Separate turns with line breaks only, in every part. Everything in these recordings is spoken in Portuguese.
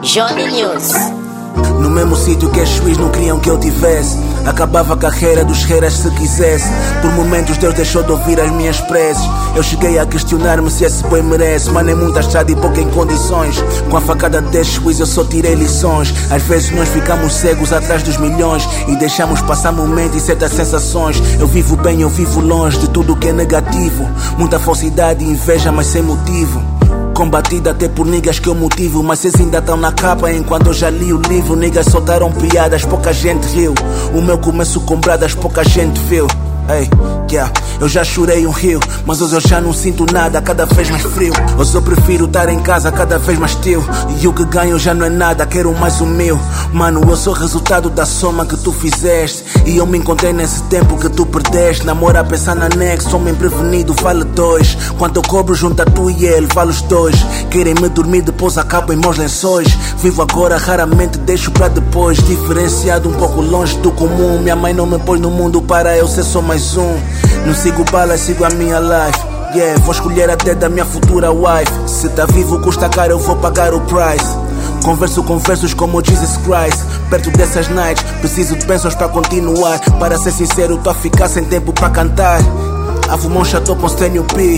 Johnny News.
No mesmo sítio que as juiz não queriam que eu tivesse, acabava a carreira dos reiras se quisesse. Por momentos Deus deixou de ouvir as minhas preces. Eu cheguei a questionar-me se esse boi merece. Mano, é muita estrada e pouco em condições. Com a facada desse juiz eu só tirei lições. Às vezes nós ficamos cegos atrás dos milhões e deixamos passar momentos e certas sensações. Eu vivo bem, eu vivo longe de tudo que é negativo. Muita falsidade e inveja, mas sem motivo. Combatido até por niggas que eu motivo, mas cês ainda tão na capa enquanto eu já li o livro. Niggas soltaram piadas, pouca gente riu. O meu começo com bradas, pouca gente viu. Ei, yeah, eu já chorei um rio, mas hoje eu já não sinto nada, cada vez mais frio. Hoje eu prefiro estar em casa, cada vez mais teu. E o que ganho já não é nada, quero mais o meu. Mano, eu sou resultado da soma que tu fizeste. E eu me encontrei nesse tempo que tu perdeste. Namoro a pensar na anexo, homem prevenido vale dois. Quanto eu cobro junto a tu e ele, vale os dois. Querem me dormir, depois acabo em meus lençóis. Vivo agora, raramente deixo pra depois. Diferenciado um pouco longe do comum. Minha mãe não me pôs no mundo para eu ser só mais um. Não sigo balas, sigo a minha life. Yeah, vou escolher até da minha futura wife. Se tá vivo custa caro, eu vou pagar o price. Converso com versos como Jesus Christ. Perto dessas nights, preciso de bênçãos pra continuar. Para ser sincero, tô a ficar sem tempo pra cantar. A fumar um chateau com Stênio P,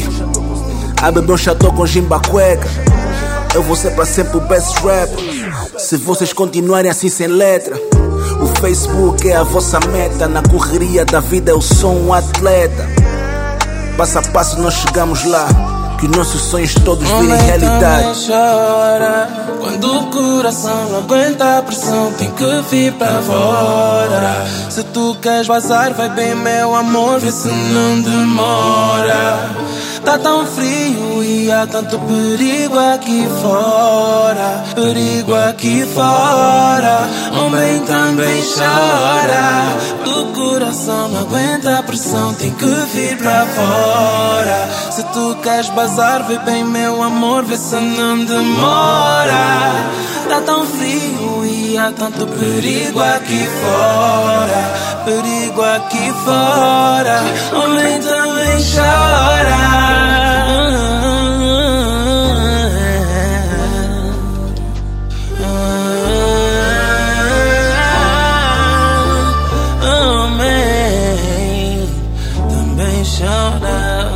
a beber um chateau com Jimba Cueca. Eu vou ser pra sempre o best rapper. Se vocês continuarem assim sem letra, o Facebook é a vossa meta. Na correria da vida eu sou um atleta. Passo a passo nós chegamos lá, que nossos sonhos todos virem realidade.
Chora quando o coração não aguenta a pressão, tem que vir pra fora. Se tu queres vazar, vai bem meu amor, vê se não demora. Tá tão frio e há tanto perigo aqui fora. Perigo aqui fora. Homem também chora. O coração não aguenta a pressão, tem que vir pra fora. Se tu queres bazar, vê bem meu amor, vê se não demora. Tá tão frio e há tanto perigo aqui fora. Perigo aqui fora. Homem também chora. Homem também chora.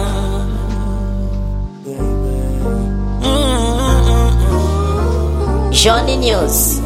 Johnny News.